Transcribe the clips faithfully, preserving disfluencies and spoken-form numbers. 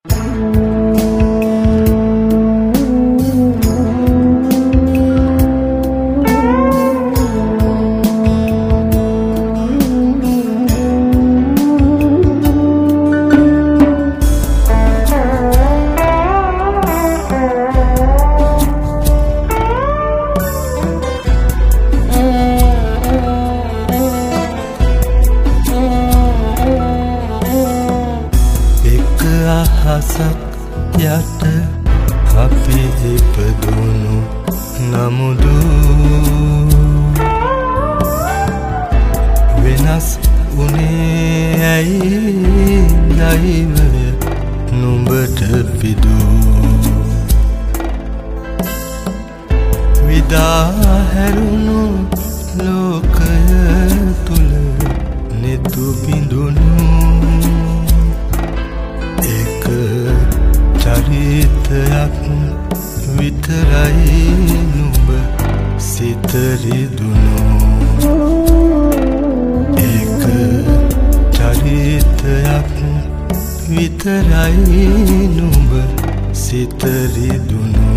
අහසක් යට අපි ඉපදුණු නමුදු වෙනස් උනේ ඇයි දෛවය නුඹට පිදු විදා හැරුණු ලෝකය තුල නෙතු බිඳුණු චරිතයක් විතරයි නුඹ සිත රිදුණු ඒක චරිතයක් විතරයි නුඹ සිත රිදුණු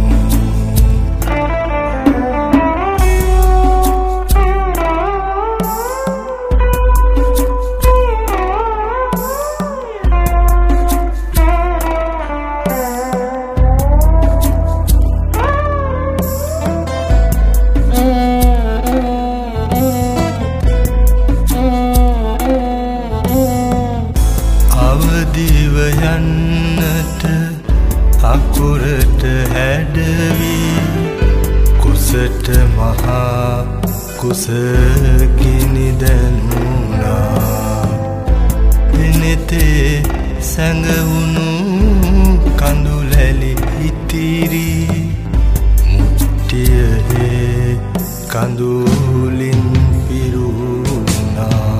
දිව යන්නට අකුරට හැඩවි කුසට මහා කුසකිනි දැනුණා දිනෙතේ සැඟවුණු කඳුලැලි ඉතිරි මුට්ටියේ කඳුලින් පිරුණා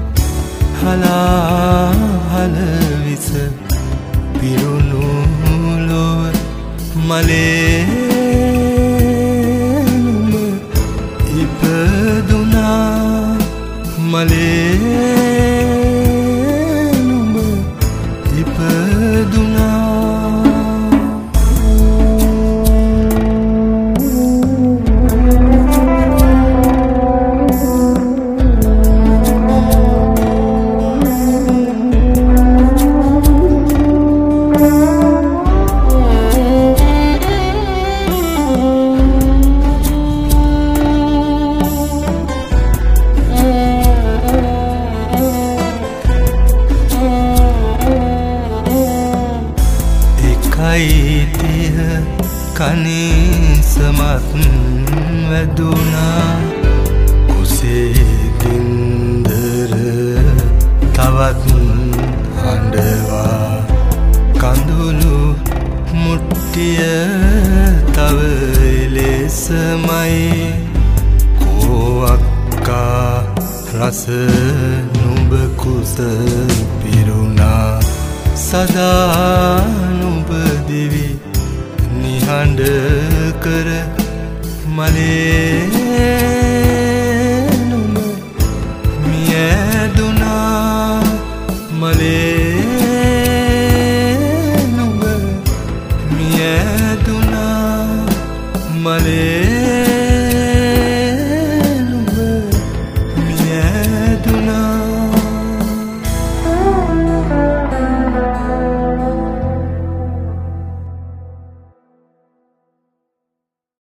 හලා හල විස පිරුණු ලොව මලේ නුඹ ඉපදුනා මලේ නුඹ ඉපදුනා කයිතිහ කනිසමත් වැදුනා කුසේ ගින්දර තවත් හඬවා කඳුළු මුට්ටිය තව එලෙසමයි කෝවක්කා රස නුඹ කුස පිරුණා සදා නුඹ දිවි නිහඬ කර මලේ